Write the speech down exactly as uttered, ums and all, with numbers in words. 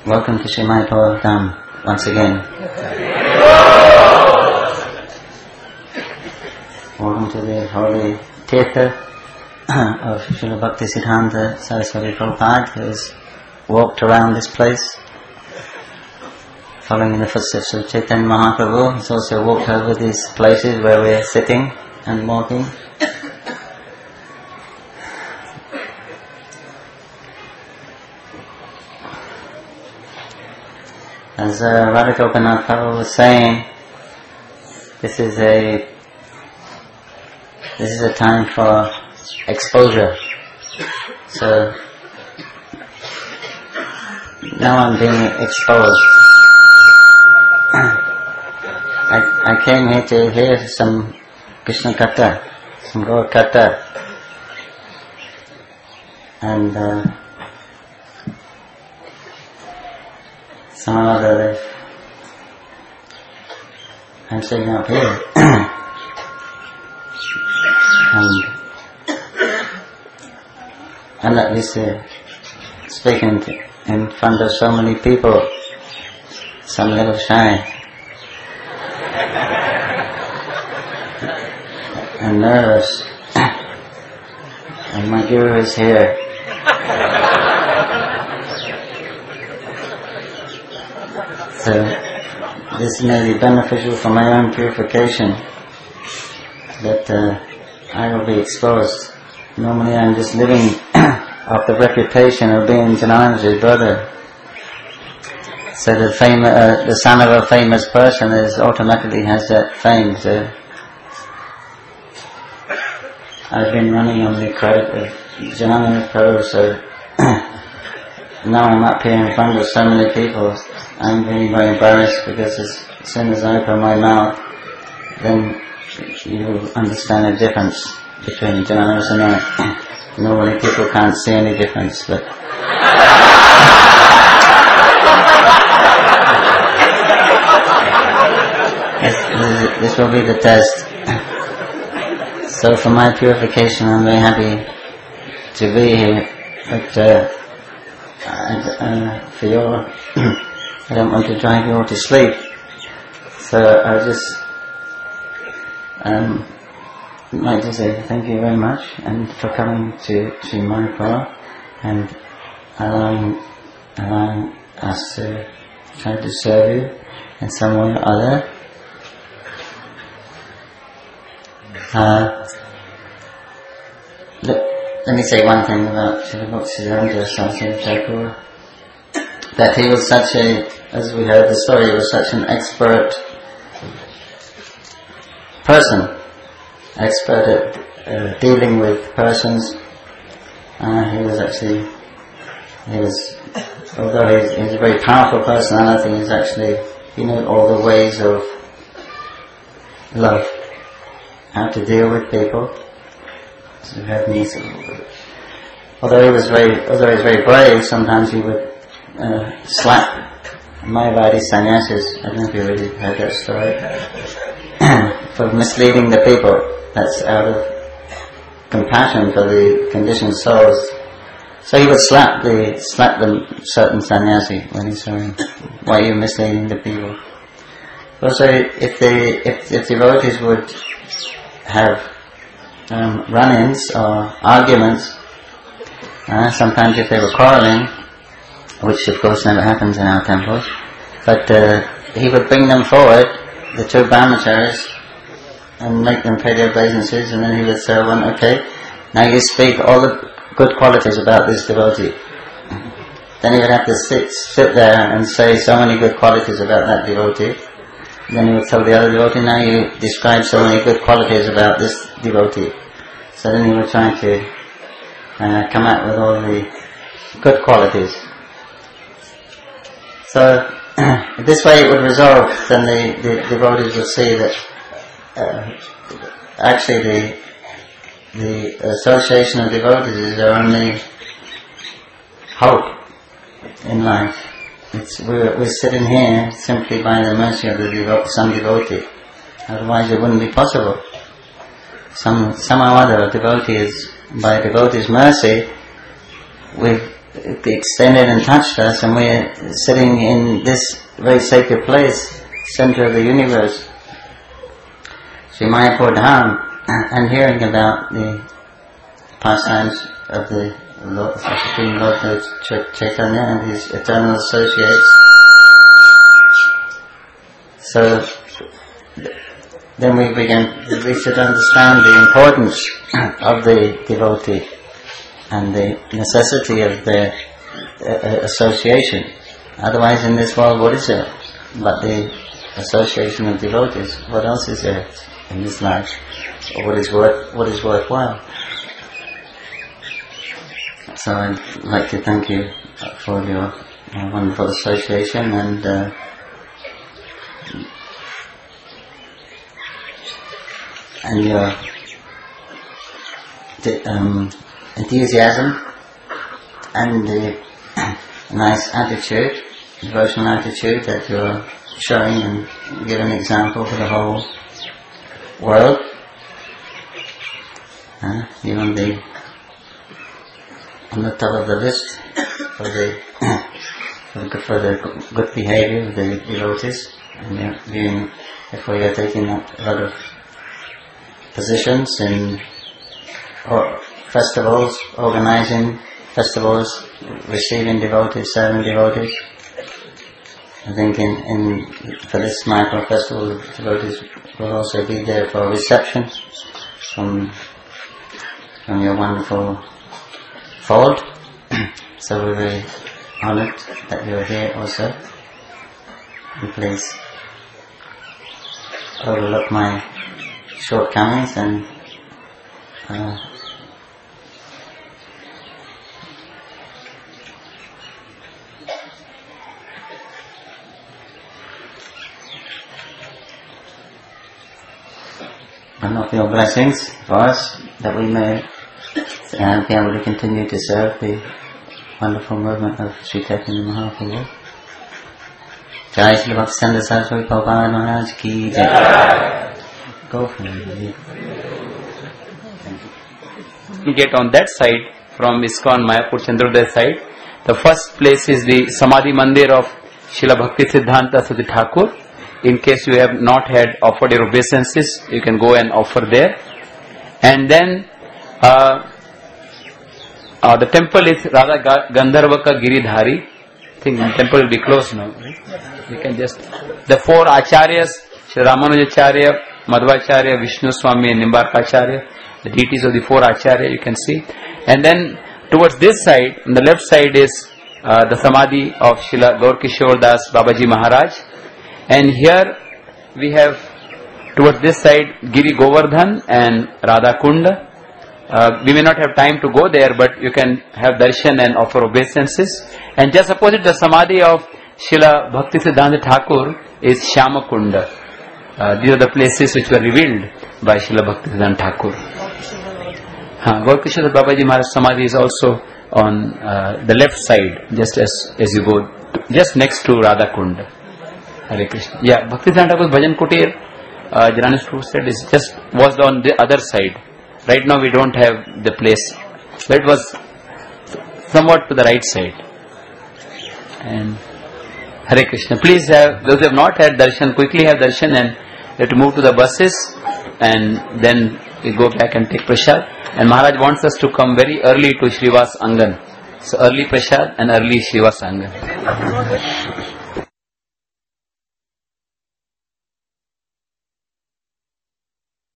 Welcome to Sri Mayapur Dham once again. Welcome to the holy Tirtha of Srila Bhaktisiddhanta Saraswati Prabhupada, who has walked around this place following in the footsteps of Chaitanya Mahaprabhu. He's also walked over these places where we're sitting and walking. As uh, Radhagopinath Prabhu was saying, this is a this is a time for exposure. So now I'm being exposed. I I came here to hear some Krishna Katha, some Gaur Katha, and uh, some other. I'm sitting up here, and I'm not used to speaking to, in front of so many people. So I'm a little shy and nervous, and my guru is here. So this may be beneficial for my own purification, that uh, I will be exposed. Normally I'm just living off the reputation of being Janananda's brother. So the, fame, uh, the son of a famous person is automatically has that fame. So I've been running on the credit of Janananda Prabhu, so now I'm up here in front of so many people. I'm really very embarrassed because as soon as I open my mouth, then you understand the difference between Janananda and I. Normally people can't see any difference, but this, this will be the test. So for my purification, I'm very happy to be here, but uh, and, uh, for your I don't want to drive you all to sleep, so I'll just um, like to say thank you very much and for coming to Sri Mayapur and allowing, allowing us to try to serve you in some way or other. Uh, let, let me say one thing about Srila Bhaktisiddhanta Saraswati Thakur. That he was such a, as we heard the story, he was such an expert person, expert at uh, dealing with persons. Uh, he was actually, he was, although he's, he's a very powerful personality, he's actually, he knew all the ways of love, how to deal with people. So we had these, although he was very, although he was very brave, sometimes he would Uh, slap Mayavadi sannyasis. I don't know if you already heard that story. For misleading the people. That's out of compassion for the conditioned souls. So he would slap the slap the certain sannyasi when he saw him. Why are you misleading the people? Also, if the if, if devotees would have um, run-ins or arguments, uh, sometimes if they were quarrelling, which of course never happens in our temples, but uh, he would bring them forward, the two brahmacharis, and make them pay their obeisances, and then he would say, well, okay, now you speak all the good qualities about this devotee. Then he would have to sit, sit there and say so many good qualities about that devotee. Then he would tell the other devotee, now you describe so many good qualities about this devotee. So then he would try to uh, come out with all the good qualities. So, this way it would resolve, then the, the devotees would see that uh, actually the the association of devotees is their only hope in life. It's, we're, we're sitting here simply by the mercy of the devo- some devotee. Otherwise it wouldn't be possible. Some, somehow or other, a devotee is, by a devotee's mercy, we've extended and touched us, and we're sitting in this very sacred place, center of the universe, Sri Mayapur Dham, and hearing about the pastimes of the Lord, Supreme Lord Chaitanya and his eternal associates. So then we begin, we should understand the importance of the devotee and the necessity of their uh, association. Otherwise, in this world, what is there but the association of devotees? What else is there in this life? Or what is worth, what is worthwhile? So I'd like to thank you for your uh, wonderful association and uh, and your um, enthusiasm and the nice attitude, devotional attitude that you're showing and give an example for the whole world. Uh, you're on the on the top of the list for the for the, for the good behavior of the devotees, and you're doing, therefore you're taking up a lot of positions in or festivals, organizing festivals, receiving devotees, serving devotees. I think in, in for this Mayapur festival, devotees will also be there for reception from from your wonderful fold. So we're very honored that you're here also. And please overlook my shortcomings and uh, and of your blessings for us, that we may uh, be able to continue to serve the wonderful movement of Sri Chaitanya Mahaprabhu. Jai Shri Bhaktisiddhanta Saraswati Prabhupada Maharaj ki jai. Go for it. Get on that side from ISKCON Mayapur Chandrodaya side. The first place is the Samadhi Mandir of Srila Bhaktisiddhanta Saraswati Thakur. In case you have not had offered your obeisances, you can go and offer there. And then uh, uh, the temple is Radha Gandharvaka Giridhari. I think the temple will be closed now. Right? You can just, the four acharyas, Shri Ramanujacharya, Madhvacharya, Vishnu Swami and Nimbarkacharya, the deities of the four acharya you can see. And then towards this side, on the left side is uh, the Samadhi of Srila Gaur Kishore Das Babaji Maharaj. And here we have towards this side Giri Govardhan and Radha Kunda. Uh, we may not have time to go there, but you can have darshan and offer obeisances. And just opposite the Samadhi of Srila Bhaktisiddhanta Thakur is Shyama Kunda. Uh, these are the places which were revealed by Srila Bhaktisiddhanta Thakur. Uh, Gaur Kishore Babaji Maharaj Samadhi is also on uh, the left side, just as, as you go, just next to Radha Kunda. Hare Krishna. Yeah, Bhaktisiddhanta Thakur's Bhajan Kutir, uh, Jnana Prabhu said, is just was on the other side. Right now we don't have the place, but it was somewhat to the right side. And Hare Krishna. Please have, those who have not had darshan, quickly have darshan and you have to move to the buses and then we go back and take prasad. And Maharaj wants us to come very early to Srivas Angan. So early prasad and early Srivas Angan.